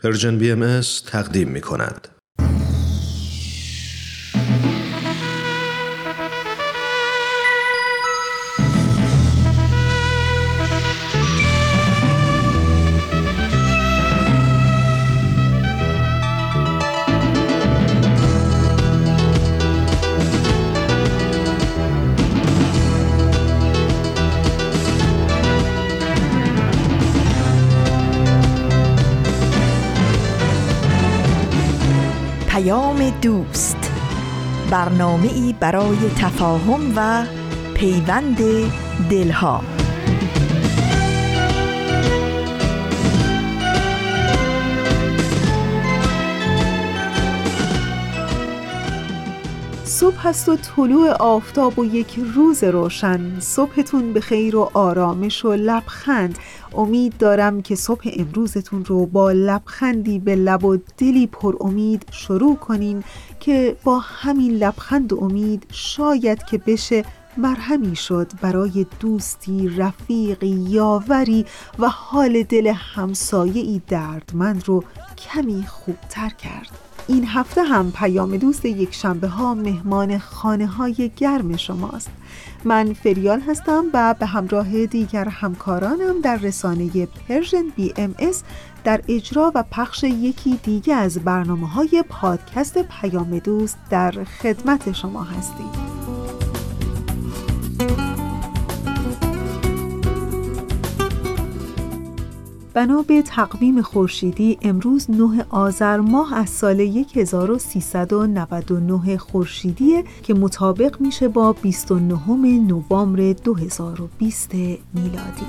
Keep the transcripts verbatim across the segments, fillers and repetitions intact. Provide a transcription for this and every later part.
پرژن بی ام اس تقدیم می کند. دوست، برنامه‌ای برای تفاهم و پیوند دلها. صبح است و طلوع آفتاب و یک روز روشن. صبحتون به خیر و آرامش و لبخند. امید دارم که صبح امروزتون رو با لبخندی به لب و دلی پر امید شروع کنین که با همین لبخند و امید شاید که بشه مرهمی شد برای دوستی، رفیقی، یاوری و حال دل همسایه‌ای دردمند رو کمی خوبتر کرد. این هفته هم پیام دوست یک شنبه ها مهمان خانه های گرم شماست. من فریال هستم و به همراه دیگر همکارانم در رسانه پرژن بی ام اس در اجرا و پخش یکی دیگه از برنامه های پادکست پیام دوست در خدمت شما هستیم. بنا به تقویم خورشیدی امروز نه آذر ماه از سال هزار و سیصد و نود و نه خورشیدیه که مطابق میشه با بیست و نهم نوامبر دو هزار و بیست میلادی.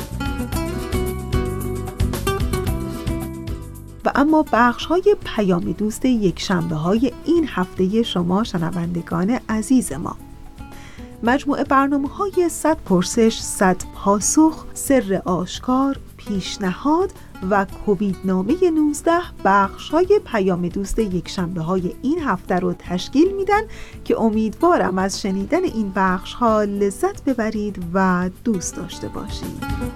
و اما بخش‌های پیام دوست یک شنبه های این هفته شما شنوندگان عزیز ما: مجموعه برنامه‌های صد پرسش، صد پاسخ، سر آشکار، پیشنهاد و کووید نامه نوزده بخش‌های پیام دوست یک شنبه های این هفته رو تشکیل میدن که امیدوارم از شنیدن این بخش‌ها لذت ببرید و دوست داشته باشید.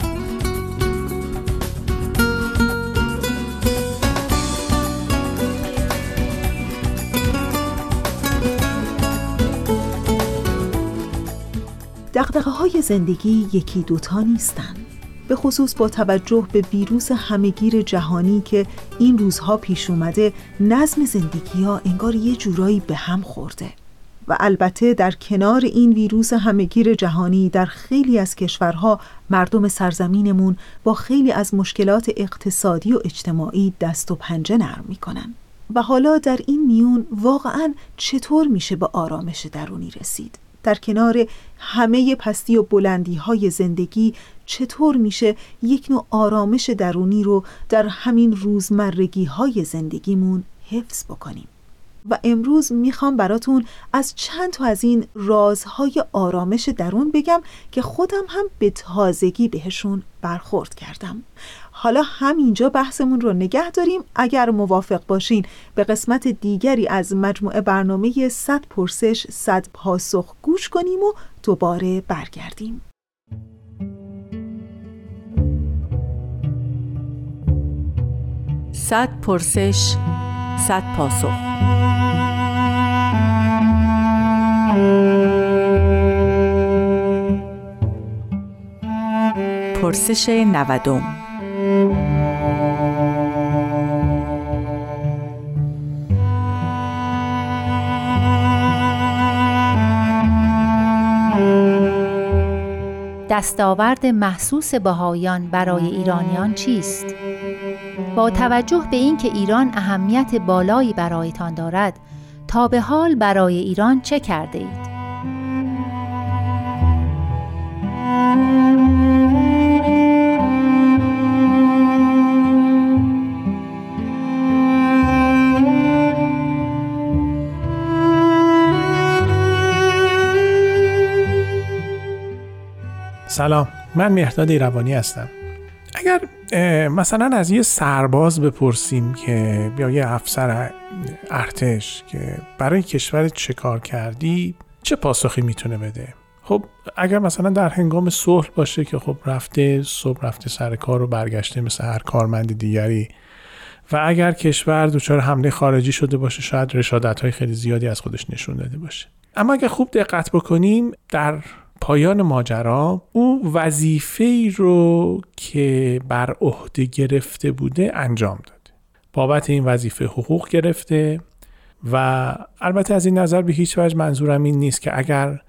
دغدغه‌های زندگی یکی دوتا نیستن، به خصوص با توجه به ویروس همهگیر جهانی که این روزها پیش اومده. نظم زندگی ها انگار یه جورایی به هم خورده و البته در کنار این ویروس همهگیر جهانی در خیلی از کشورها مردم سرزمینمون با خیلی از مشکلات اقتصادی و اجتماعی دست و پنجه نرم میکنن و حالا در این میون واقعاً چطور میشه به آرامش درونی رسید؟ در کنار همه پستی و بلندی های زندگی چطور میشه یک نوع آرامش درونی رو در همین روزمرگی های زندگیمون حفظ بکنیم؟ و امروز میخوام براتون از چند تا از این رازهای آرامش درون بگم که خودم هم به تازگی بهشون برخورد کردم. حالا همینجا بحثمون رو نگه داریم. اگر موافق باشین به قسمت دیگری از مجموعه برنامه صد پرسش، صد پاسخ گوش کنیم و دوباره برگردیم. صد پرسش، صد پاسخ. پرسش نودم. دستاورد محسوس بهائیان برای ایرانیان چیست؟ با توجه به اینکه ایران اهمیت بالایی برایتان دارد، تا به حال برای ایران چه کرده اید؟ سلام، من مهرداد ایروانی هستم. اگر مثلا از یه سرباز بپرسیم که یا یه افسر ارتش که برای کشور چه کار کردی، چه پاسخی میتونه بده؟ خب اگر مثلا در هنگام صلح باشه که خب رفته صبح رفته سر کار و برگشته مثل هر کارمند دیگری و اگر کشور دچار حمله خارجی شده باشه شاید رشادت‌های خیلی زیادی از خودش نشون داده باشه. اما اگر خوب دقت بکنیم در پایان ماجرا او وظیفه‌ای رو که بر عهده گرفته بوده انجام داده. بابت این وظیفه حقوق گرفته و البته از این نظر به هیچ وجه منظورم این نیست که اگر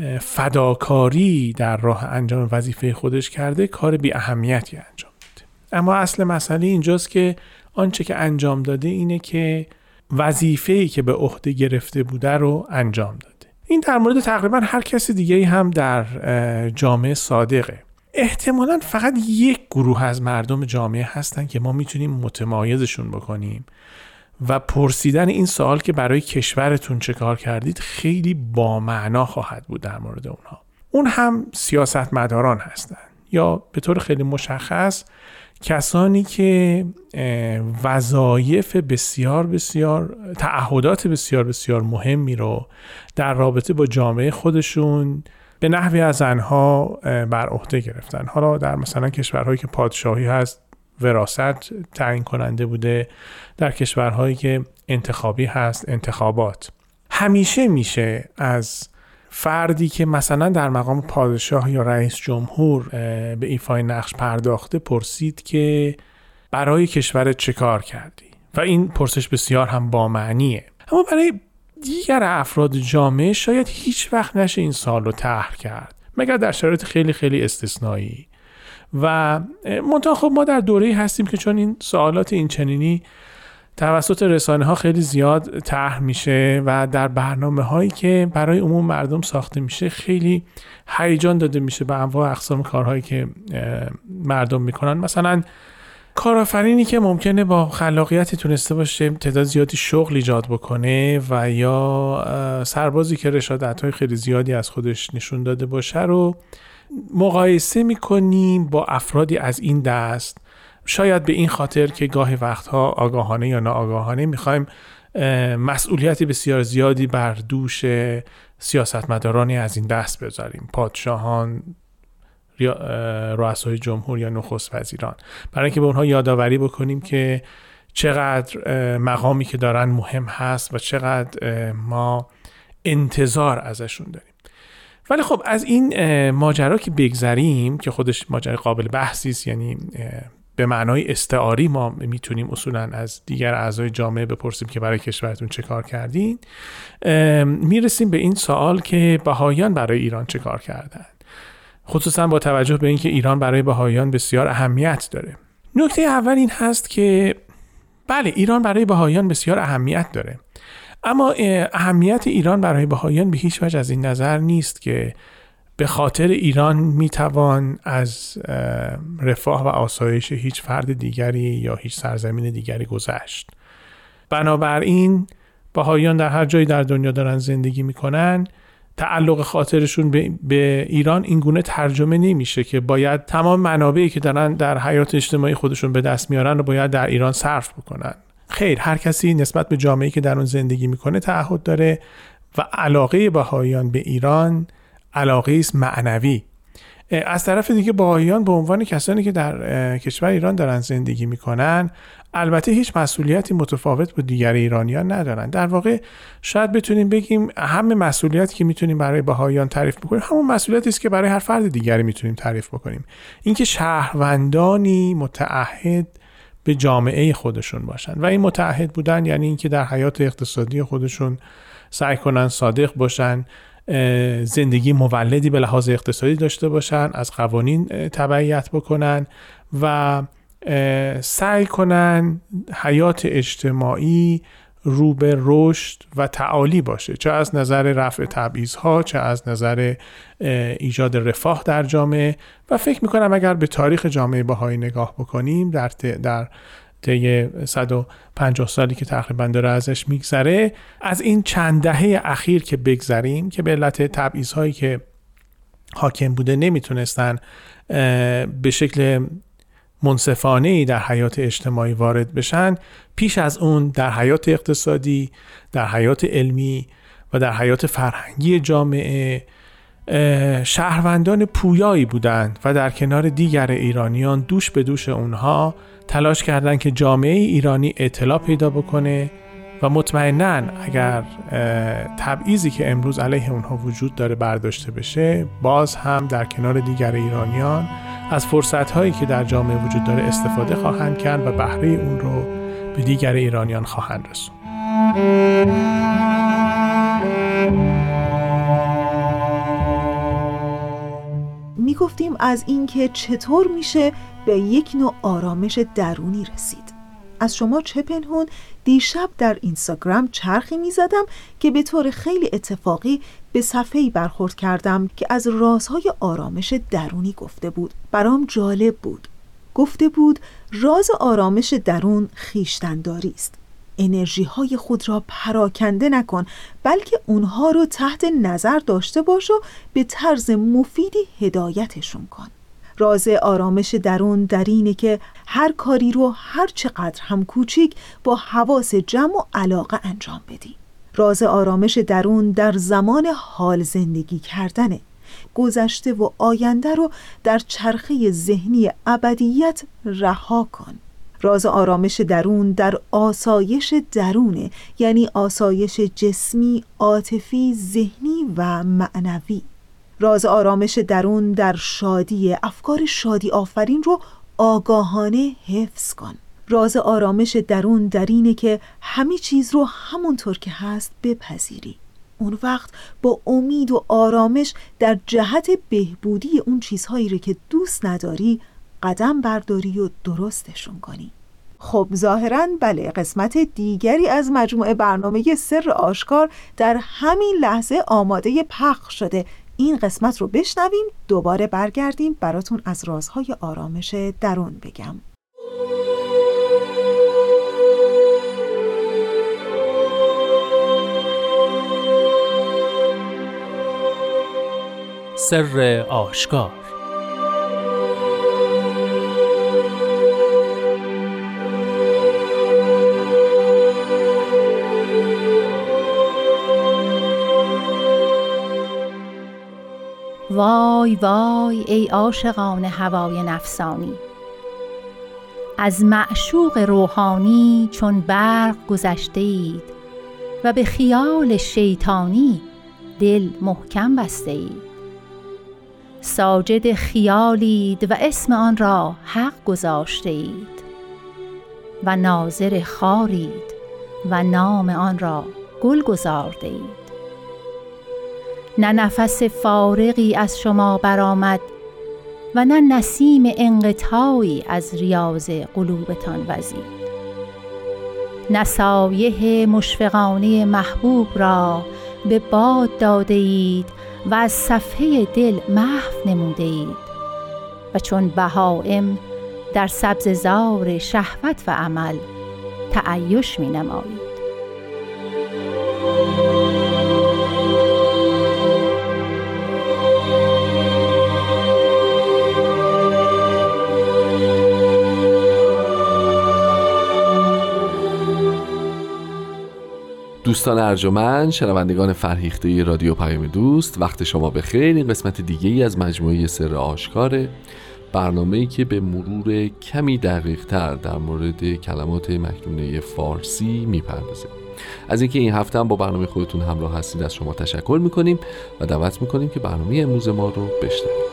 فداکاری در راه انجام وظیفه خودش کرده کار بی اهمیتی انجام داده. اما اصل مسئله اینجاست که آنچه که انجام داده اینه که وظیفه‌ای که به عهده گرفته بوده رو انجام داده. این در مورد تقریبا هر کسی دیگه‌ای هم در جامعه صادقه. احتمالاً فقط یک گروه از مردم جامعه هستن که ما میتونیم متمایزشون بکنیم و پرسیدن این سوال که برای کشورتون چه کار کردید خیلی با معنا خواهد بود در مورد اونها. اون هم سیاستمداران هستن یا به طور خیلی مشخص کسانی که وظایف بسیار بسیار تعهدات بسیار بسیار مهمی رو در رابطه با جامعه خودشون به نحوی از آنها بر عهده گرفتن. حالا در مثلا کشورهایی که پادشاهی هست وراثت تعیین کننده بوده، در کشورهایی که انتخابی هست انتخابات. همیشه میشه از فردی که مثلا در مقام پادشاه یا رئیس جمهور به ایفای نقش پرداخته پرسید که برای کشورت چه کار کردی؟ و این پرسش بسیار هم با معنیه. اما برای دیگر افراد جامعه شاید هیچ وقت نشه این سوال رو طرح کرد مگر در شرایط خیلی خیلی استثنایی. و منتها خب ما در دوره‌ای هستیم که چون این سوالات این چنینی توسط رسانه ها خیلی زیاد طرح میشه و در برنامه هایی که برای عموم مردم ساخته میشه خیلی هیجان داده میشه به انواع اقسام کارهایی که مردم میکنن. مثلا کارآفرینی که ممکنه با خلاقیتی تونسته باشه تعداد زیادی شغل ایجاد بکنه و یا سربازی که رشادت‌های خیلی زیادی از خودش نشون داده باشه رو مقایسه میکنیم با افرادی از این دست، شاید به این خاطر که گاهی وقتها آگاهانه یا ناآگاهانه میخوایم مسئولیتی بسیار زیادی بر دوش سیاستمدارانی از این دست بذاریم، پادشاهان، رؤسای جمهور یا نخست وزیران، برای اینکه به اونها یادآوری بکنیم که چقدر مقامی که دارن مهم هست و چقدر ما انتظار ازشون داریم. ولی خب از این ماجرا که بگذریم که خودش ماجرا قابل بحثی است، یعنی به معنای استعاری ما میتونیم اصولاً از دیگر اعضای جامعه بپرسیم که برای کشورتون چه کار کردین، میرسیم به این سوال که بهائیان برای ایران چه کار کردن، خصوصاً با توجه به اینکه ایران برای بهائیان بسیار اهمیت داره. نکته اول این هست که بله ایران برای بهائیان بسیار اهمیت داره، اما اهمیت ایران برای بهائیان به هیچ وجه از این نظر نیست که به خاطر ایران میتوان از رفاه و آسایش هیچ فرد دیگری یا هیچ سرزمین دیگری گذشت. بنابراین بهائیان در هر جایی در دنیا دارن زندگی میکنن، تعلق خاطرشون به, به ایران اینگونه ترجمه نمیشه که باید تمام منابعی که دارن در حیات اجتماعی خودشون به دست میارن رو باید در ایران صرف بکنن. خیر، هر کسی نسبت به جامعه‌ای که در اون زندگی میکنه تعهد داره و علاقه بهائیان به ایران علاقه است معنوی. از طرف دیگه بهائیان به عنوان کسانی که در کشور ایران دارن زندگی میکنن البته هیچ مسئولیتی متفاوت با دیگر ایرانیان ندارن. در واقع شاید بتونیم بگیم همه مسئولیتی که میتونیم برای بهائیان تعریف بکنیم همون مسئولیتی است که برای هر فرد دیگری میتونیم تعریف بکنیم، اینکه شهروندانی متعهد به جامعه خودشون باشن و این متعهد بودن یعنی اینکه در حیات اقتصادی خودشون سعی کنن صادق باشن، زندگی مولدی به لحاظ اقتصادی داشته باشن، از قوانین تبعیت بکنن و سعی کنن حیات اجتماعی رو به رشد و تعالی باشه، چه از نظر رفع تبعیض‌ها، چه از نظر ایجاد رفاه در جامعه. و فکر میکنم اگر به تاریخ جامعه بهایی نگاه بکنیم در در طی صد و پنجاه سالی که تقریبا داره ازش میگذره، از این چند دهه اخیر که بگذریم که به علت تبعیض‌هایی که حاکم بوده نمیتونستن به شکل منصفانه‌ای در حیات اجتماعی وارد بشن، پیش از اون در حیات اقتصادی، در حیات علمی و در حیات فرهنگی جامعه شهروندان پویایی بودند و در کنار دیگر ایرانیان دوش به دوش اونها تلاش کردن که جامعه ایرانی اطلاع پیدا بکنه و مطمئناً اگر تبعیضی که امروز علیه اونها وجود داره برداشته بشه، باز هم در کنار دیگر ایرانیان از فرصت‌هایی که در جامعه وجود داره استفاده خواهند کرد و بهره اون رو به دیگر ایرانیان خواهند رسوند. می گفتیم از اینکه چطور میشه به یک نوع آرامش درونی رسید. از شما چه پنهون؟ دیشب در اینستاگرام چرخی می زدم که به طور خیلی اتفاقی به صفحه‌ای برخورد کردم که از رازهای آرامش درونی گفته بود. برام جالب بود. گفته بود راز آرامش درون خویشتن‌داری است. انرژی های خود را پراکنده نکن، بلکه اونها رو تحت نظر داشته باش و به طرز مفیدی هدایتشون کن. راز آرامش درون در اینه که هر کاری رو هر چقدر هم کوچیک با حواس جمع و علاقه انجام بدی. راز آرامش درون در زمان حال زندگی کردنه. گذشته و آینده رو در چرخه ذهنی ابدیت رها کن. راز آرامش درون در آسایش درونه، یعنی آسایش جسمی، عاطفی، ذهنی و معنوی. راز آرامش درون در شادی، افکار شادی آفرین رو آگاهانه حفظ کن. راز آرامش درون در اینه که همه چیز رو همونطور که هست بپذیری. اون وقت با امید و آرامش در جهت بهبودی اون چیزهایی رو که دوست نداری قدم برداری و درستشون کنی. خب ظاهراً بله، قسمت دیگری از مجموعه برنامه سر آشکار در همین لحظه آماده پخش شده. این قسمت رو بشنویم، دوباره برگردیم براتون از رازهای آرامش درون بگم. سر آشکار. وای وای ای عاشقان هوای نفسانی، از معشوق روحانی چون برق گذشته اید و به خیال شیطانی دل محکم بسته اید. ساجد خیالید و اسم آن را حق گذاشته اید و ناظر خارید و نام آن را گل گذارده اید. نه نفس فارغی از شما برآمد و نه نسیم انقطاعی از ریاض قلوبتان وزید. نه سایه مشفقانه محبوب را به باد داده اید و از صفحه دل محو نموده اید و چون بهائم در سبززار شهوت و عمل تعیش می نمایید. دوستان ارجمند، شنوندگان فرهیخته رادیو پیام دوست، وقت شما بخیر. این قسمت دیگه ای از مجموعه سر آشکاره، برنامه‌ای که به مرور کمی دقیق تر در مورد کلمات مکنونه فارسی میپردازه. از اینکه این هفته هم با برنامه خودتون همراه هستید از شما تشکر میکنیم و دعوت میکنیم که برنامه امروز ما رو بشنوید.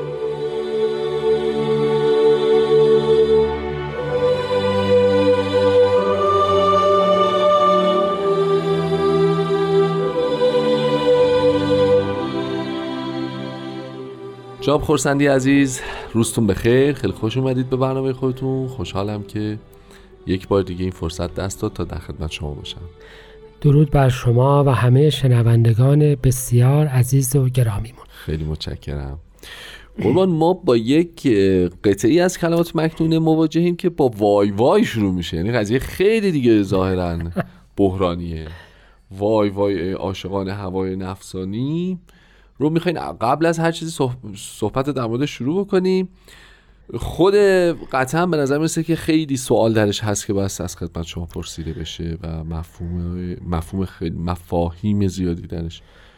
جناب خورسندی عزیز، روزتون بخیر. خیلی خوش اومدید به برنامه خودتون. خوشحالم که یک بار دیگه این فرصت دست داد تا در خدمت شما باشم. درود بر شما و همه شنوندگان بسیار عزیز و گرامیمون. خیلی متشکرم. قربان، ما با یک قطعی از کلمات مکنونه مواجهیم که با وای وای شروع میشه. یعنی قضیه خیلی دیگه ظاهراً بحرانیه. وای وای عاشقان هوای نفسانی رو میخواین قبل از هر چیزی صحبت در مورد شروع بکنیم. خود قطعا به نظر میرسه که خیلی سوال درش هست که باید از خدمت شما پرسیده بشه و مفهوم مفهوم خیلی مفاهیم زیادی درش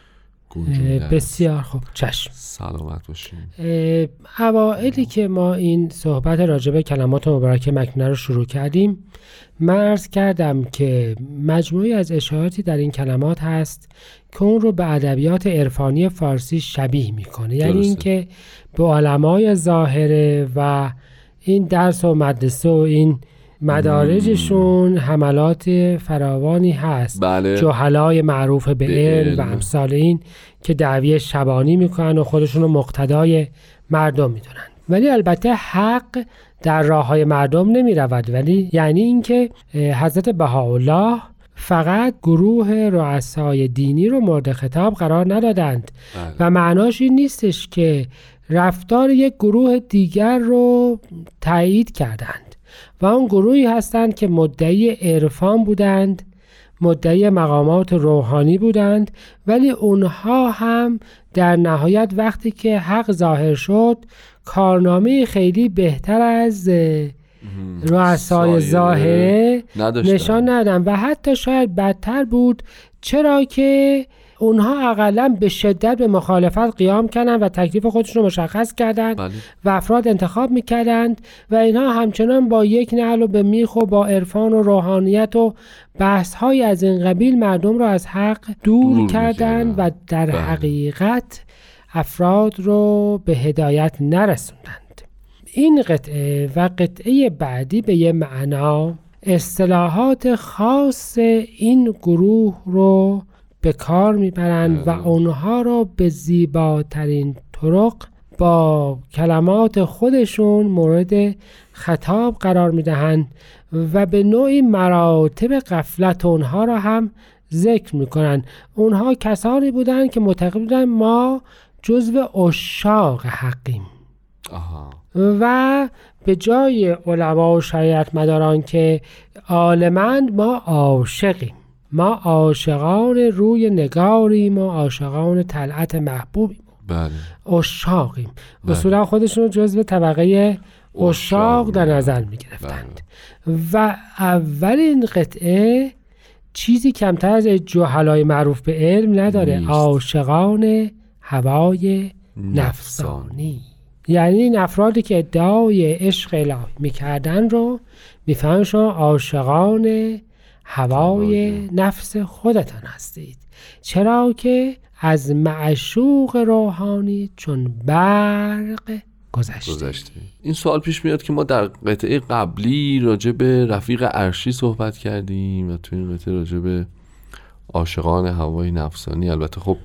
بسیار خوب، چشم، سلامت باشین. اوائلی که ما این صحبت راجع به کلمات مبارکه مکنونه رو شروع کردیم، من عرض کردم که مجموعی از اشاراتی در این کلمات هست که اون رو به ادبیات عرفانی فارسی شبیه میکنه. یعنی اینکه به علمای ظاهره و این درس و مدرسه و این مدارجشون حملات فراوانی هست. بله. جهلای معروف به علم و امثال این که دعوی شبانی میکنن و خودشون رو مقتدای مردم میدونن، ولی البته حق در راه های مردم نمی رود. ولی یعنی اینکه حضرت بهاءالله فقط گروه رؤسای دینی رو مورد خطاب قرار ندادند. بله. و معناش این نیستش که رفتار یک گروه دیگر رو تایید کردند و اون گروهی هستند که مدعی عرفان بودند، مدعی مقامات روحانی بودند، ولی اونها هم در نهایت وقتی که حق ظاهر شد کارنامه خیلی بهتر از رؤسای ظاهره نشان ندادن و حتی شاید بدتر بود، چرا که اونها اقلا به شدت به مخالفت قیام کردند و تکلیف خودشون رو مشخص کردند. بله. و افراد انتخاب میکردند و اینها همچنان با یک نعل و به میخ و با عرفان و روحانیت و بحث‌های از این قبیل مردم رو از حق دور, دور کردند و در بله. حقیقت افراد رو به هدایت نرسوندند. این قطعه و قطعه بعدی به یه معنا اصطلاحات خاص این گروه رو به کار میبرند و اونها رو به زیباترین طرق با کلمات خودشون مورد خطاب قرار میدهند و به نوعی مراتب غفلت اونها رو هم ذکر میکنن. اونها کسانی بودند که معتقد بودند ما جزو عشاق حقیم. آها. و به جای علما و شریعت مداران که عالمند ما عاشقیم، ما عاشقان روی نگاریم و عاشقان طلعت محبوبیم. بله. عشاقیم. اصولا خودشون رو جزو طبقه عشاق در نظر می گرفتند. بله. و اولین قطعه چیزی کمتر از جهلای معروف به علم نداره، عاشقان هوای نفسانی. یعنی این افرادی که ادعای عشق الهی میکردن رو میفهمن شما عاشقان هوای نفس خودتان هستید، چرا که از معشوق روحانی چون برق گذشته. گذشته. این سوال پیش میاد که ما در قطعه قبلی راجع به رفیق عرشی صحبت کردیم و تو این قطعه راجع به عاشقان هوای نفسانی. البته خب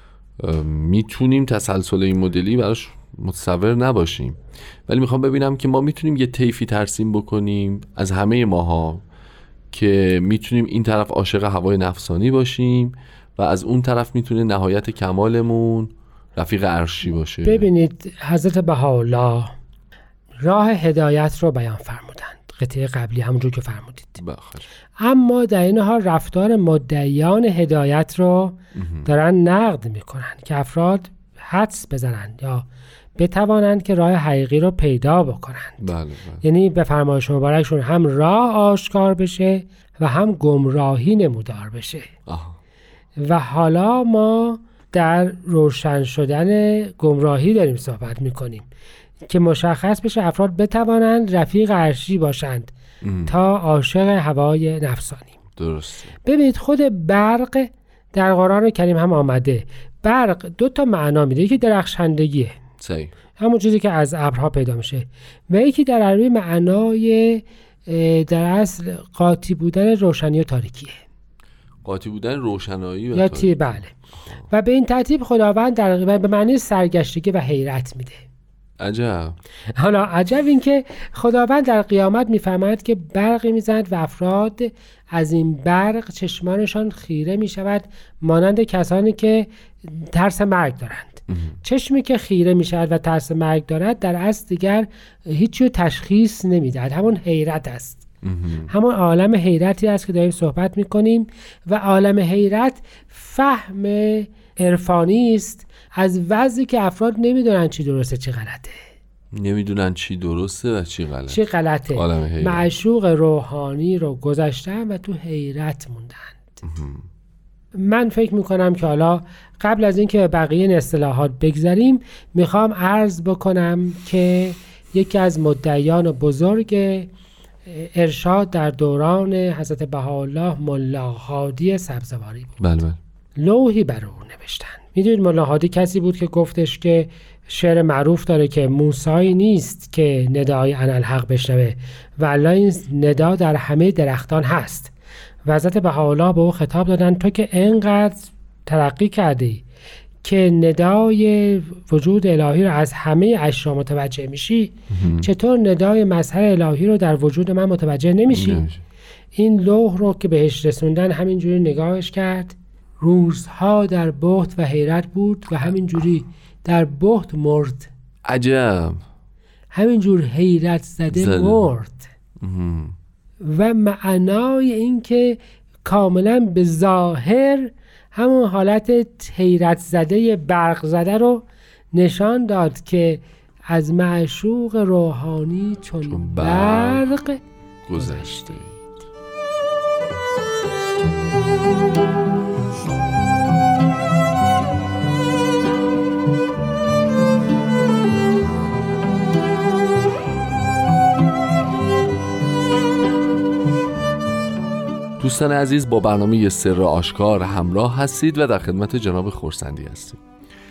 میتونیم تسلسل این مدلی براش متصور نباشیم، ولی میخوام ببینم که ما میتونیم یه طیفی ترسیم بکنیم از همه ماها که میتونیم این طرف عاشق هوای نفسانی باشیم و از اون طرف میتونه نهایت کمالمون رفیق عرشی باشه. ببینید حضرت بهاءالله راه هدایت رو بیان فرمودند، قطعه قبلی همونجور که فرمودید. بخش. اما در این حال رفتار مدعیان هدایت رو دارن نقد میکنن که افراد حدس بزنند یا بتوانند که راه حقیقی رو پیدا بکنند. بله بله. یعنی به فرمایش مبارکشون هم راه آشکار بشه و هم گمراهی نمودار بشه. آها. و حالا ما در روشن شدن گمراهی داریم صحبت میکنیم که مشخص بشه افراد بتوانند رفیق عرشی باشند ام. تا عاشق هوای نفسانی. درسته. ببینید خود برق در قرآن کریم هم آمده. برق دو تا معنا میده، یکی درخشندگیه، صحیح، همون چیزی که از ابرها پیدا میشه، و یکی در عربی معنای در اصل قاطی بودن روشنی و تاریکیه. قاطی بودن روشنایی و یا تاریکی. بله. و به این ترتیب خداوند در به معنی سرگشتگی و حیرت میده. عجب. حالا عجب این که خداوند در قیامت میفهمد که برقی میزند و افراد از این برق چشمانشان خیره میشود، مانند کسانی که ترس مرگ دارند. چشمی که خیره میشود و ترس مرگ دارد در اصل دیگر هیچی تشخیص نمیدهد، همون حیرت است. همون عالم حیرتی است که داریم صحبت میکنیم و عالم حیرت فهم عرفانی است از وضعی که افراد نمیدونن چی درسته چی غلطه، نمیدونن چی درسته و چی غلطه چی غلطه معشوق روحانی رو گذاشتن و تو حیرت موندند. من فکر میکنم که حالا قبل از اینکه بقیه این اصطلاحات بگذاریم میخوام عرض بکنم که یکی از مدعیان بزرگ ارشاد در دوران حضرت بهاءالله ملا هادی سبزواری بود. بله بله. لوحی بر او نوشتن. میدونید ملا هادی کسی بود که گفتش که شعر معروف داره که موسایی نیست که ندای انالحق بشنوه و الله این ندا در همه درختان هست. و حضرت بهاءالله به او خطاب دادن تو که اینقدر ترقی کردی که ندای وجود الهی رو از همه اشیا متوجه میشی، چطور ندای مظهر الهی رو در وجود من متوجه نمیشی؟ نمیشه. این لوح رو که بهش رسوندن همینجوری نگاهش کرد، روزها در بهت و حیرت بود و همینجوری در بهت مرد. عجب. همینجور حیرت زده, زده. مرد. و معنای این که کاملا به ظاهر همون حالت حیرت زده برق زده رو نشان داد که از معشوق روحانی چون, چون برق گذشته. دوستان عزیز، با برنامه سر آشکار همراه هستید و در خدمت جناب خورسندی هستید.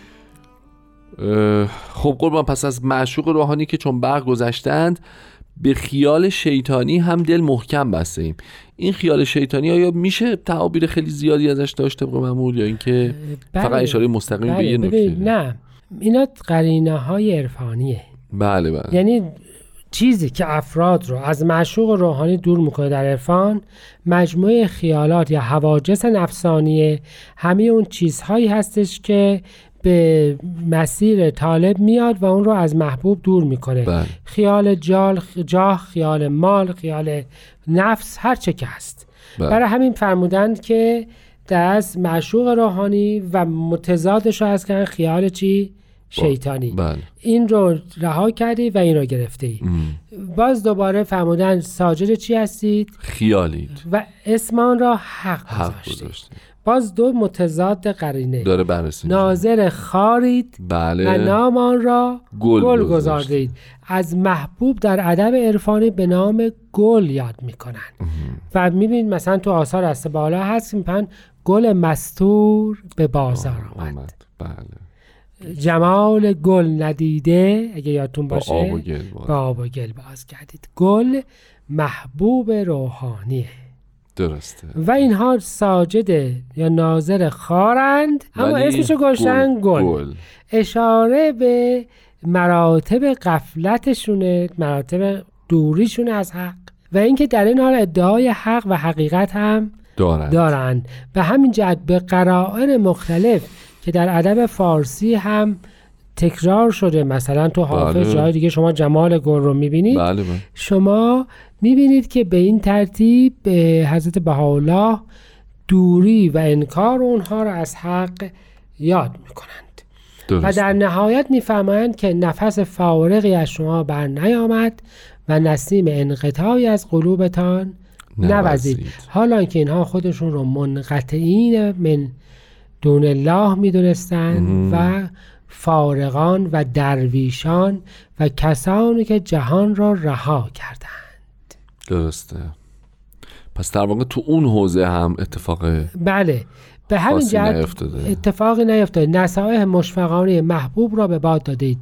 خب قربان، پس از معشوق روحانی که چون برق گذشتند به خیال شیطانی هم دل محکم بسته ایم. این خیال شیطانی آیا میشه تعابیر خیلی زیادی ازش داشت طبق معمول یا اینکه بله. فقط اشاره مستقیم بله. به یه نکته؟ نه، اینا قرینه های عرفانیه. بله بله. یعنی چیزی که افراد رو از معشوق روحانی دور میکنه در عرفان مجموعه خیالات یا حواجس نفسانیه، همه اون چیزهایی هستش که به مسیر طالب میاد و اون رو از محبوب دور میکنه. بله. خیال جال، جاه، خیال مال، خیال نفس، هر چه که هست. بله. برای همین فرمودند که دست معشوق روحانی و متضادش رو از کردن خیال چی؟ شیطانی. بله. این رو رها کردی و این رو گرفتی. باز دوباره فرمودن ساجد چی هستید؟ خیالید. و اسمان را حق, حق گذاشتید. باز دو متضاد قرینه داره بررسی. ناظر خارید. بله. و نامان را گل, گل گذاردید. از محبوب در ادب عرفانی به نام گل یاد میکنن. و میبینید مثلا تو آثار است بالا هست میپن گل مستور به بازار آمد. بله. جمال گل ندیده، اگه یادتون باشه، با آب و گل باز, با آب و گل باز گردید. گل محبوب روحانیه. درسته. و اینها ساجد یا ناظر خارند، اما اسمشو گذاشتن گل. گل. اشاره به مراتب غفلتشونه، مراتب دوریشونه از حق و اینکه در این حال ادعای حق و حقیقت هم دارند. دارند. به همین جهت به قرائن مختلف که در ادب فارسی هم تکرار شده، مثلا تو حافظ بله. جای دیگه شما جمال گل رو میبینید. بله بله. شما میبینید که به این ترتیب به حضرت بهاءالله دوری و انکار اونها رو از حق یاد میکنند. درست. و در نهایت میفرمایند که نفس فارغی از شما بر نیامد و نسیم انقطاعی از قلوبتان نوزید. حالا که اینها خودشون رو منقطعین من دون الله میدونستند و فارغان و درویشان و کسانی که جهان را رها کردند. درسته. پس در واقع تو اون حوزه هم اتفاق بله به همین جهت اتفاقی نیفتاده. نصایح مشفقانه محبوب را به باد دادید.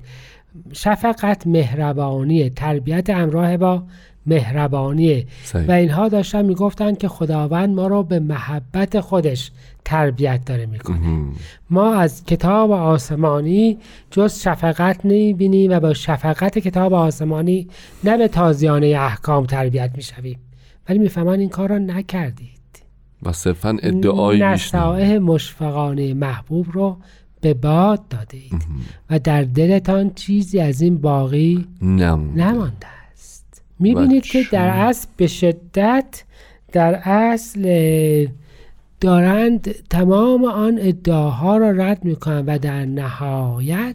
شفقت مهربانی، تربیت همراه با مهربانی و اینها داشتن میگفتن که خداوند ما رو به محبت خودش تربیت داره میکنه. ما از کتاب آسمانی جز شفقت نمیبینیم و با شفقت کتاب آسمانی نه به تازیانه احکام تربیت میشویم، ولی میفهمن این کار را نکردید و صرفا ادعایی نصائح مشفقانه محبوب رو به باد دادید و در دلتان چیزی از این باقی نمونده, نمانده است. میبینید که در اصل به شدت در اصل دارند تمام آن ادعاها را رد میکنن و در نهایت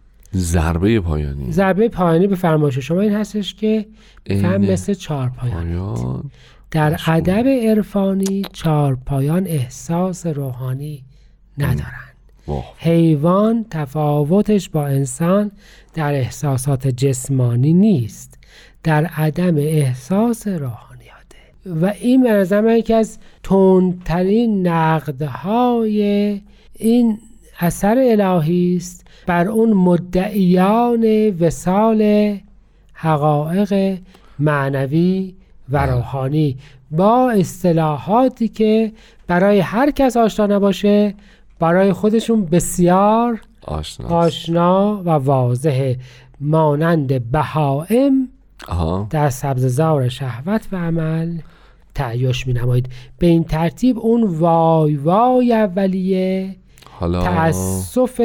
ضربه پایانی ضربه پایانی به فرمایش شما این هستش که فهم مثل چهار پایانی در ادب عرفانی چارپایان احساس روحانی ندارند. حیوان تفاوتش با انسان در احساسات جسمانی نیست، در عدم احساس روحانیاته. و این به نظر من یکی از تندترین نقدهای این اثر الهی است بر اون مدعیان وصال حقایق معنوی و روحانی با اصطلاحاتی که برای هر کس آشنا نباشه برای خودشون بسیار آشنا, آشنا و واضحه، مانند بهائم در سبززار شهوت و عمل تعیش می نمایید. به این ترتیب اون وای وای اولیه تأسف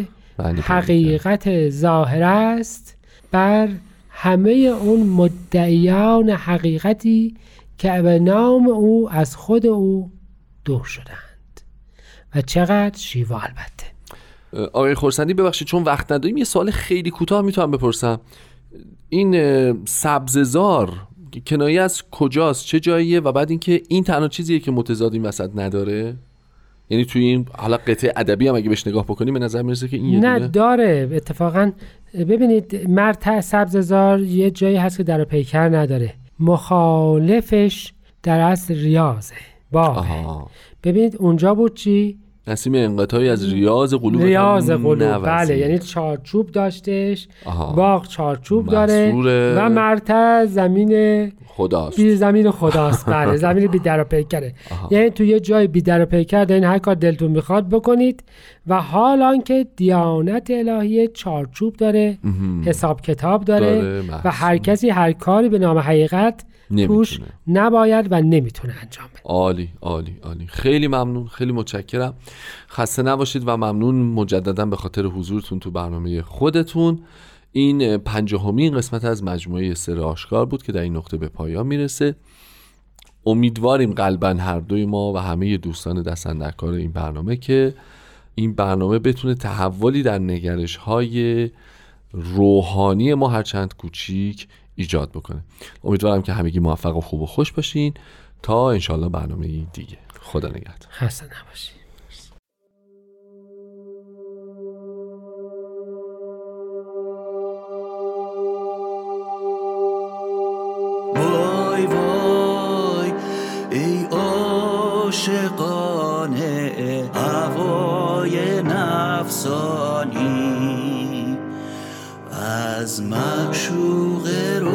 حقیقت ظاهر است بر همه اون مدعیان حقیقتی که به نام او از خود او دور شدند و چقدر شیوا. البته آقای خرسندی ببخشید چون وقت نداریم یه سوال خیلی کوتاه میتونم بپرسم، این سبززار کنایه از کجاست، چه جاییه و بعد اینکه این تنها چیزیه که متضاد این وسط نداره؟ یعنی توی این حالا قطعه ادبی هم اگه بهش نگاه بکنیم به نظر میرسه که این یه نه دونه داره. اتفاقا ببینید مرد سبززار یه جایی هست که در و پیکر نداره، مخالفش در اصل ریاضه باغه. ببینید اونجا بود چی؟ نسیم انقطاعی از ریاض قلوب ریاض قلوب بله، یعنی چارچوب داشتش. آها. باغ چارچوب داره و مرتع زمین خداست، بی زمین خداست بله، زمین بی در و پیکره. یعنی تو یه جای بی در و پیکر دارین هر کار دلتون میخواد بکنید و حال آنکه دیانت الهی چارچوب داره، حساب کتاب داره, داره و هر کسی هر کاری به نام حقیقت توش نباید و نمیتونه انجام بده. عالی عالی عالی، خیلی ممنون، خیلی متشکرم، خسته نباشید و ممنون مجددا به خاطر حضورتون تو برنامه خودتون. این پنجاهمین قسمت از مجموعه سر آشکار بود که در این نقطه به پایان میرسه. امیدواریم قلباً هر دوی ما و همه دوستان دست‌اندرکار این برنامه که این برنامه بتونه تحولی در نگرش‌های روحانی ما هرچند کوچیک ایجاد بکنه. امیدوارم که همگی موفق و خوب و خوش باشین تا انشالله برنامه دیگه. خدا نگهدار. خسته نباشین. وای وای ای عاشقانه هوای نفسانی از معشوق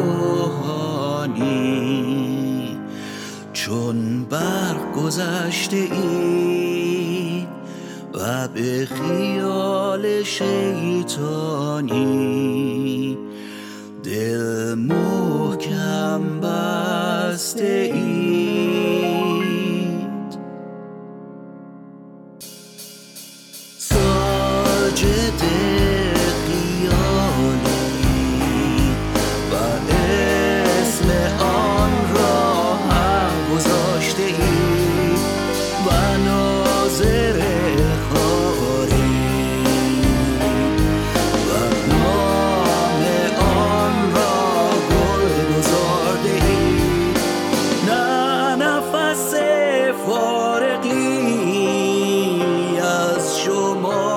روحانی چون برق گذشته ای و به خیال شیطانی دل محکم بسته اید. ساجد خیالی و اسم آن را هم گذاشته اید و ناظر خاری و نام آن را گل گذارده اید. نه نفس فارغی از شما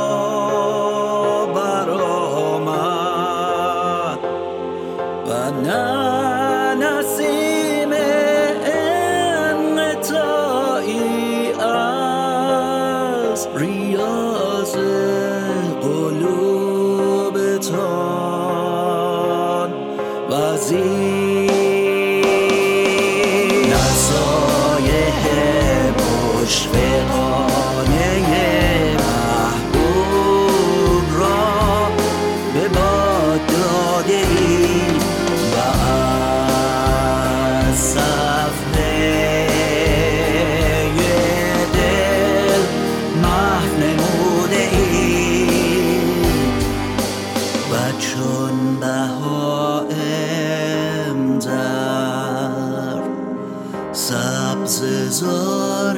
برآمد و نه نسیم انقطاعی از ریاض قلوبتان وزیر نصایح مشفقانه محبوب را به باد داده اید و از صفحه دل محو نموده اید و چون بهائم در سبززار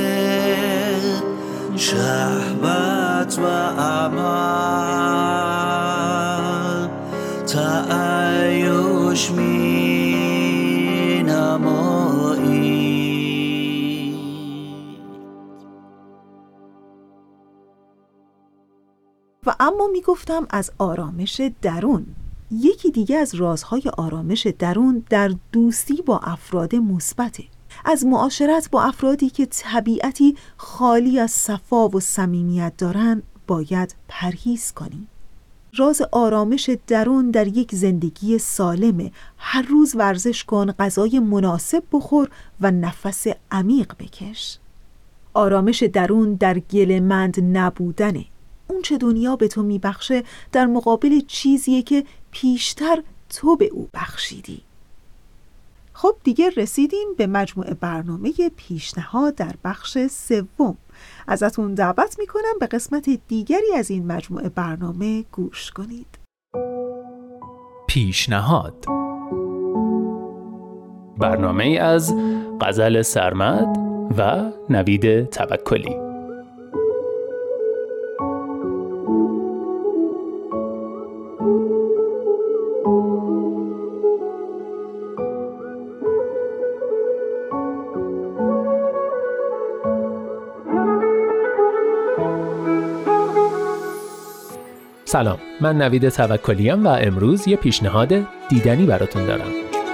شهوت و عمل تعیش می نمایی. و اما میگفتم از آرامش درون. یکی دیگه از رازهای آرامش درون در دوستی با افراد مثبته. از معاشرت با افرادی که طبیعتی خالی از صفا و صمیمیت دارن باید پرهیز کنیم. راز آرامش درون در یک زندگی سالمه. هر روز ورزش کن، غذای مناسب بخور و نفس عمیق بکش. آرامش درون در گله‌مند نبودنه. اون چه دنیا به تو میبخشه در مقابل چیزیه که پیشتر تو به او بخشیدی. خب دیگه رسیدیم به مجموعه برنامه پیشنهاد در بخش سوم. ازتون دعوت میکنم به قسمت دیگری از این مجموعه برنامه گوش کنید. پیشنهاد، برنامه ای از غزل سرمد و نوید توکلی. سلام، من نوید توکلیم و امروز یه پیشنهاد دیدنی براتون دارم.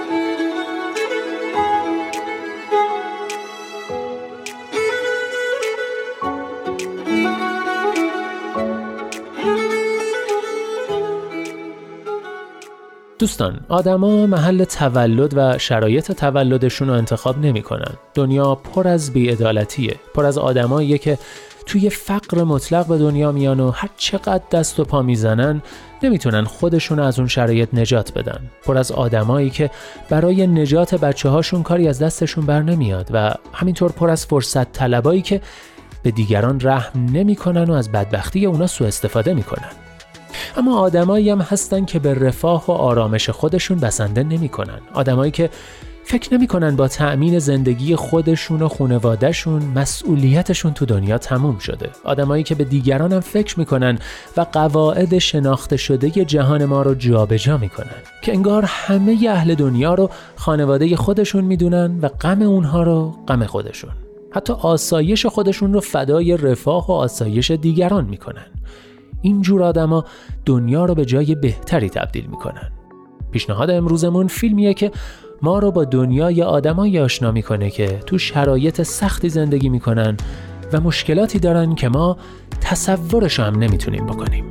دوستان، آدما محل تولد و شرایط تولدشون رو انتخاب نمی‌کنن. دنیا پر از بی‌عدالتیه، پر از آدماییه که توی فقر مطلق به دنیا میان و هر چقدر دست و پا میزنن نمیتونن خودشون از اون شرایط نجات بدن. پر از آدمایی که برای نجات بچه هاشون کاری از دستشون بر نمیاد و همینطور پر از فرصت طلبایی که به دیگران رحم نمیکنن و از بدبختی اونا سوء استفاده میکنن. اما آدمایی هم هستن که به رفاه و آرامش خودشون بسنده نمیکنن. آدمایی که فکر نمی کنن با تأمین زندگی خودشون و خانواده‌شون مسئولیتشون تو دنیا تموم شده. آدمایی که به دیگران هم فکر میکنن و قواعد شناخته شده جهان ما رو جابجا میکنن، که انگار همه اهل دنیا رو خانواده خودشون میدونن و غم اونها رو غم خودشون. حتی آسایش خودشون رو فدای رفاه و آسایش دیگران میکنن. اینجور آدما دنیا رو به جای بهتری تبدیل میکنن. پیشنهاد امروزمون فیلمیه که ما رو با دنیای آدمایی آشنا میکنه که تو شرایط سختی زندگی میکنن و مشکلاتی دارن که ما تصورش هم نمیتونیم بکنیم.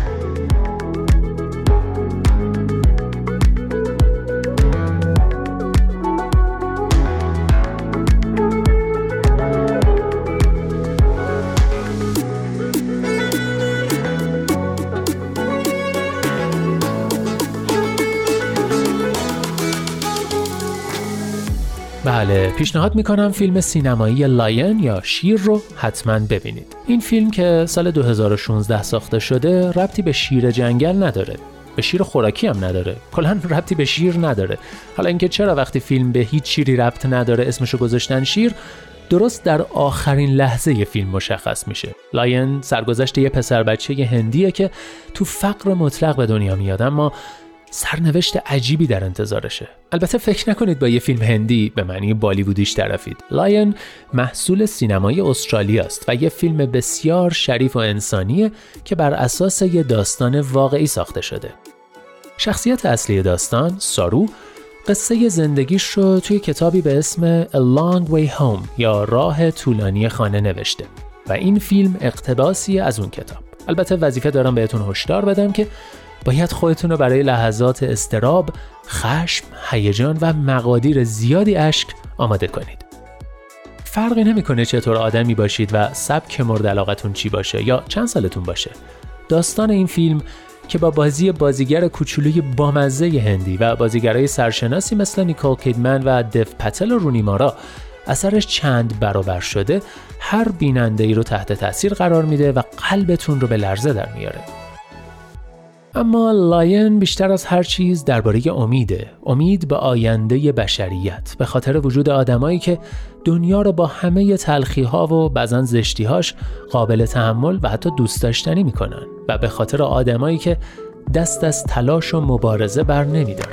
بله، پیشنهاد میکنم فیلم سینمایی لاین یا شیر رو حتما ببینید. این فیلم که سال دو هزار و شانزده ساخته شده ربطی به شیر جنگل نداره، به شیر خوراکی هم نداره، کلاً ربطی به شیر نداره. حالا اینکه چرا وقتی فیلم به هیچ شیری ربط نداره اسمشو گذاشتن شیر، درست در آخرین لحظه فیلم مشخص میشه. لاین سرگذشت یه پسر بچه هندیه که تو فقر مطلق به دنیا میاد، اما سرنوشت عجیبی در انتظارشه. البته فکر نکنید با یه فیلم هندی به معنی بالیوودیش طرفید. لاین محصول سینمای استرالیا است و یه فیلم بسیار شریف و انسانیه که بر اساس یه داستان واقعی ساخته شده. شخصیت اصلی داستان، سارو، قصه زندگیش رو توی کتابی به اسم A Long Way Home یا راه طولانی خانه نوشته و این فیلم اقتباسی از اون کتاب. البته وظیفه دارم بهتون هشدار بدم که باید خودتون رو برای لحظات اضطراب، خشم، هیجان و مقادیر زیادی اشک آماده کنید. فرقی نمی‌کنه چطور آدمی باشید و سبک مورد علاقتون چی باشه یا چند سالتون باشه. داستان این فیلم که با بازی بازیگر کوچولوی بامزه هندی و بازیگرای سرشناسی مثل نیکول کیدمن و دیو پتل و رونی مارا اثرش چند برابر شده، هر بیننده‌ای رو تحت تاثیر قرار میده و قلبتون رو به لرزه در میاره. اما لاین بیشتر از هر چیز درباره امیده، امید به آینده بشریت، به خاطر وجود آدمایی که دنیا رو با همه تلخی‌ها و بعضن زشتی‌هاش قابل تحمل و حتی دوست داشتنی میکنن و به خاطر آدمایی که دست از تلاش و مبارزه بر نمیدارن.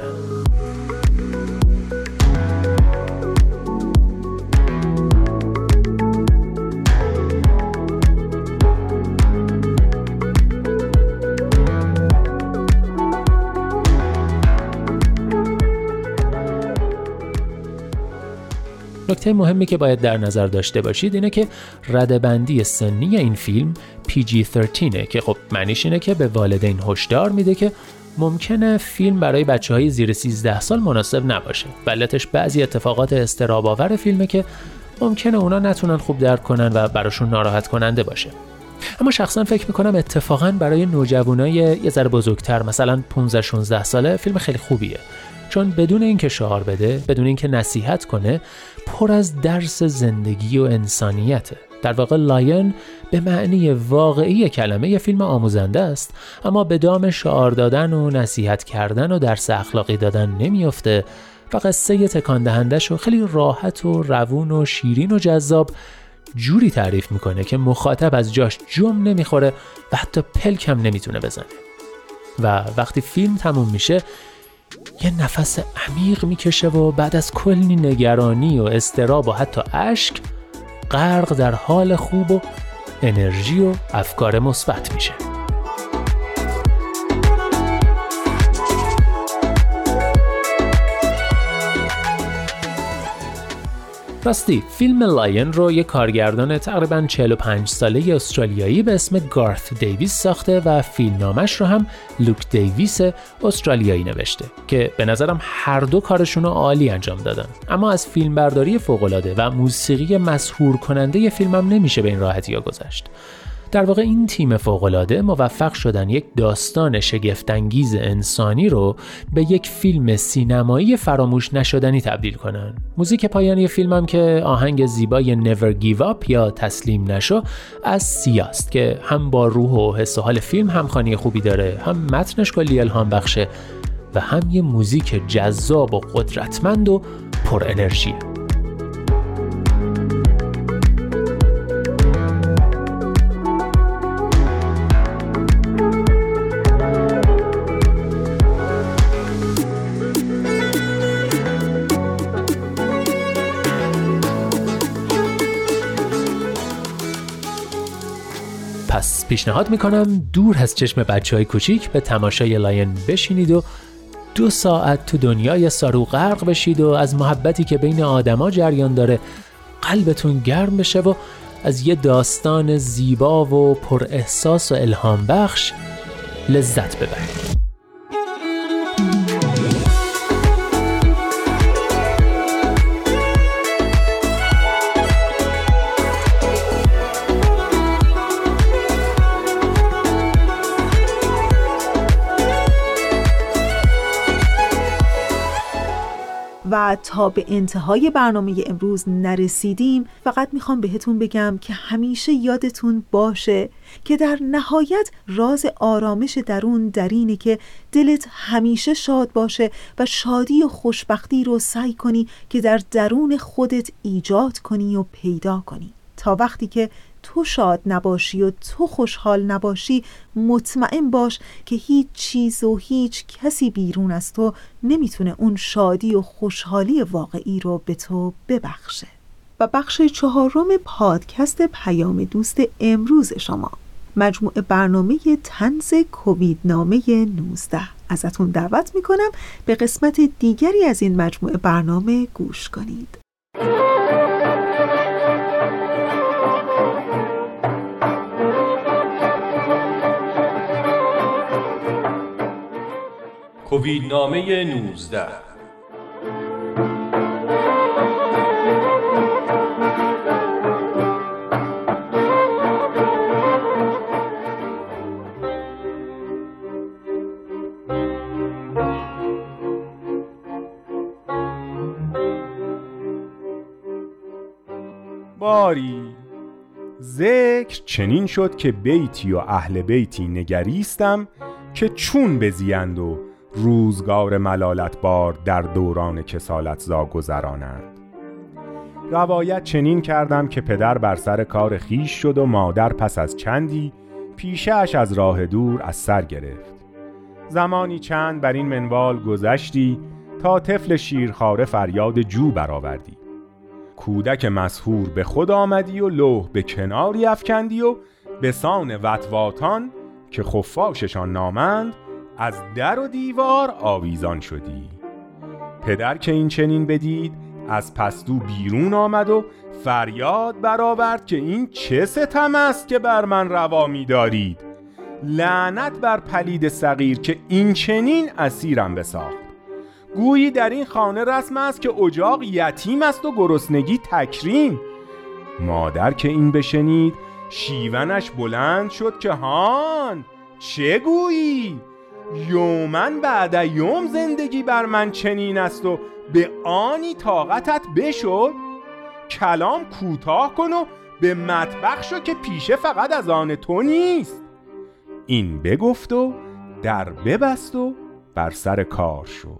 نکته مهمی که باید در نظر داشته باشید اینه که رده‌بندی سنی این فیلم پی جی سیزده که خب معنیش اینه که به والدین هشدار میده که ممکنه فیلم برای بچه‌های زیر سیزده سال مناسب نباشه. علتش بعضی اتفاقات اضطراب‌آور فیلمه که ممکنه اونا نتونن خوب درک کنن و براشون ناراحت کننده باشه. اما شخصا فکر میکنم اتفاقا برای نوجوانای یه ذره بزرگتر، مثلا پانزده شانزده ساله، فیلم خیلی خوبیه، چون بدون اینکه شعار بده، بدون اینکه نصیحت کنه، پر از درس زندگی و انسانیته. در واقع لاین به معنی واقعی کلمه یه فیلم آموزنده است، اما به دام شعار دادن و نصیحت کردن و درس اخلاقی دادن نمیفته و قصه تکان دهنده‌شو خیلی راحت و روون و شیرین و جذاب جوری تعریف میکنه که مخاطب از جاش جم نمیخوره و حتی پلک هم نمیتونه بزنه. و وقتی فیلم تموم میشه یه نفس عمیق میکشه و بعد از کلی نگرانی و اضطراب و حتی اشک غرق در حال خوب و انرژی و افکار مثبت میشه. راستی فیلم لاین رو یک کارگردان تقریباً چهل و پنج ساله استرالیایی به اسم گارث دیویس ساخته و فیلمنامش رو هم لوک دیویس استرالیایی نوشته که به نظرم هر دو کارشون رو عالی انجام دادن. اما از فیلمبرداری فوق‌العاده و موسیقی مسحور کننده فیلمم نمیشه به این راحتی‌ها گذشت. در واقع این تیم فوق‌العاده موفق شدن یک داستان شگفت‌انگیز انسانی رو به یک فیلم سینمایی فراموش نشدنی تبدیل کنن. موزیک پایانی فیلمم که آهنگ زیبای Never Give Up یا تسلیم نشو از سیاست که هم با روح و حس و حال فیلم همخوانی خوبی داره، هم متنش کلی الهام بخشه و هم یه موزیک جذاب و قدرتمند و پر انرژی. پس پیشنهاد میکنم دور از چشم بچهای کوچیک به تماشای لاین بشینید و دو ساعت تو دنیای سارو غرق بشید و از محبتی که بین آدما جریان داره قلبتون گرم بشه و از یه داستان زیبا و پر احساس و الهام بخش لذت ببرید. و تا به انتهای برنامه امروز نرسیدیم، فقط میخوام بهتون بگم که همیشه یادتون باشه که در نهایت راز آرامش درون در اینه که دلت همیشه شاد باشه و شادی و خوشبختی رو سعی کنی که در درون خودت ایجاد کنی و پیدا کنی. تا وقتی که تو شاد نباشی و تو خوشحال نباشی، مطمئن باش که هیچ چیز و هیچ کسی بیرون از تو نمیتونه اون شادی و خوشحالی واقعی رو به تو ببخشه. و بخش چهارم پادکست پیام دوست امروز شما، مجموعه برنامه طنز کوویدنامه نوزده. ازتون دعوت میکنم به قسمت دیگری از این مجموعه برنامه گوش کنید. کوویدنامه نوزده. باری ذکر چنین شد که بیتی و اهل بیتی نگریستم که چون بزیند و روزگار ملالت بار در دوران کسالت زا گذرانند. روایت چنین کردم که پدر بر سر کار خیش شد و مادر پس از چندی پیشه اش از راه دور از سر گرفت. زمانی چند بر این منوال گذشتی تا طفل شیرخواره فریاد جو برآوردی. کودک مسحور به خود آمدی و لوح به کناری افکندی و به سان وطواتان که خفاششان نامند از در و دیوار آویزان شدی. پدر که این چنین بدید از پستو بیرون آمد و فریاد برآورد که این چه ستم است که بر من روا می دارید؟ لعنت بر پلید صغیر که این چنین اسیرم بساخت. گویی در این خانه رسم است که اجاق یتیم است و گرسنگی تکریم. مادر که این بشنید شیونش بلند شد که هان چه گویی؟ یومن بعد یوم زندگی بر من چنین است و به آنی طاقتت بشد؟ کلام کوتاه کن و به مطبخ شو که پیشه فقط از آن تو نیست. این بگفت و در ببست و بر سر کار شد.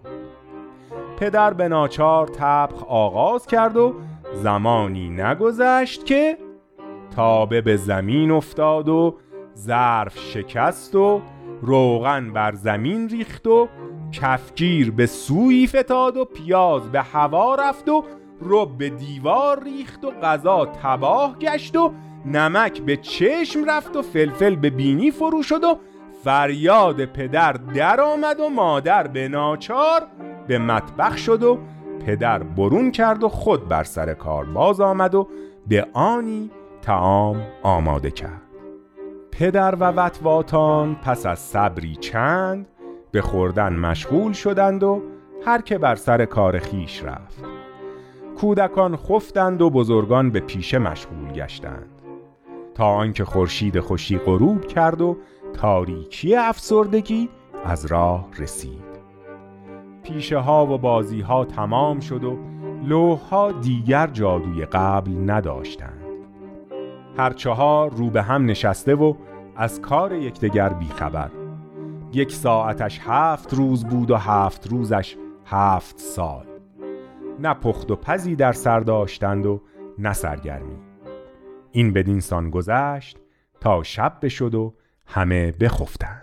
پدر به ناچار طبخ آغاز کرد و زمانی نگذشت که تابه به زمین افتاد و ظرف شکست و روغن بر زمین ریخت و کفگیر به سوی فتاد و پیاز به هوا رفت و رب به دیوار ریخت و غذا تباه گشت و نمک به چشم رفت و فلفل به بینی فرو شد و فریاد پدر در آمد و مادر به ناچار به مطبخ شد و پدر برون کرد و خود بر سر کار باز آمد و به آنی طعام آماده کرد. پدر و وطواتان پس از صبری چند به خوردن مشغول شدند و هر که بر سر کار خیش رفت. کودکان خفتند و بزرگان به پیشه مشغول گشتند تا آنکه خورشید خوشی غروب کرد و تاریکی افسردگی از راه رسید. پیشه ها و بازی ها تمام شد و لوح ها دیگر جادوی قبل نداشتند. هر چهار رو به هم نشسته و از کار یکدیگر بیخبر. یک ساعتش هفت روز بود و هفت روزش هفت سال. نه پخت و پزی در سر داشتند و نه سرگرمی. این بدین سان گذشت تا شب بشد و همه بخفتند.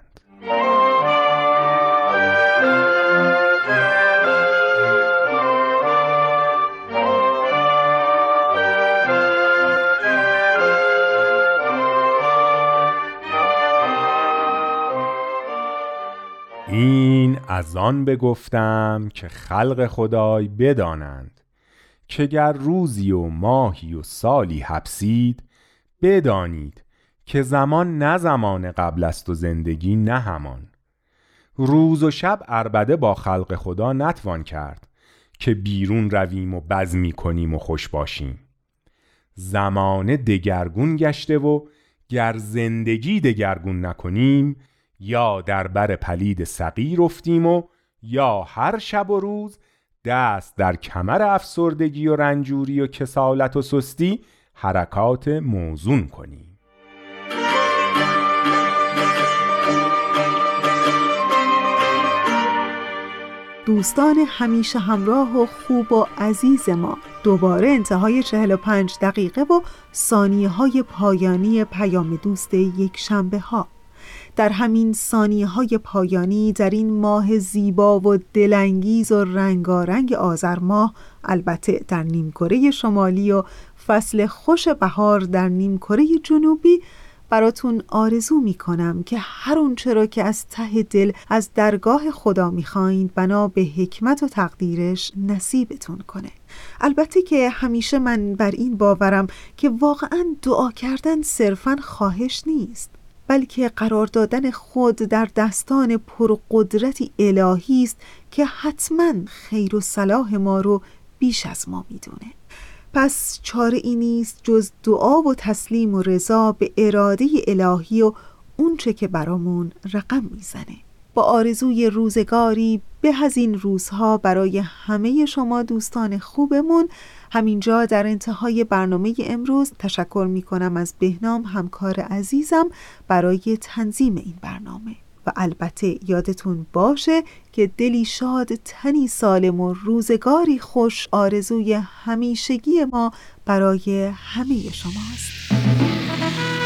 این از آن بگفتم که خلق خدای بدانند که گر روزی و ماهی و سالی حبسید، بدانید که زمان نه زمان قبل است و زندگی نه همان. روز و شب عربده با خلق خدا نتوان کرد که بیرون رویم و بزمی کنیم و خوش باشیم. زمان دگرگون گشته و گر زندگی دگرگون نکنیم یا در بر پلید صغیر افتیم و یا هر شب و روز دست در کمر افسردگی و رنجوری و کسالت و سستی حرکات موزون کنیم. دوستان همیشه همراه و خوب و عزیز ما، دوباره انتهای چهل و پنج دقیقه و ثانیه های پایانی پیام دوست یک شنبه ها. در همین ثانیه های پایانی در این ماه زیبا و دلانگیز و رنگارنگ آذر ماه، البته در نیمکره شمالی و فصل خوش بهار در نیمکره جنوبی، براتون آرزو میکنم که هر اونچه را که از ته دل از درگاه خدا میخواین بنا به حکمت و تقدیرش نصیبتون کنه. البته که همیشه من بر این باورم که واقعا دعا کردن صرفاً خواهش نیست، بلکه قرار دادن خود در دستان پرقدرتی الهی است که حتما خیر و صلاح ما رو بیش از ما میدونه. پس چاره ای نیست جز دعا و تسلیم و رضا به اراده الهی و اونچه که برامون رقم میزنه. با آرزوی روزگاری به از این روزها برای همه شما دوستان خوبمون، همینجا در انتهای برنامه امروز تشکر میکنم از بهنام همکار عزیزم برای تنظیم این برنامه. و البته یادتون باشه که دلی شاد، تنی سالم و روزگاری خوش آرزوی همیشگی ما برای همه شماست.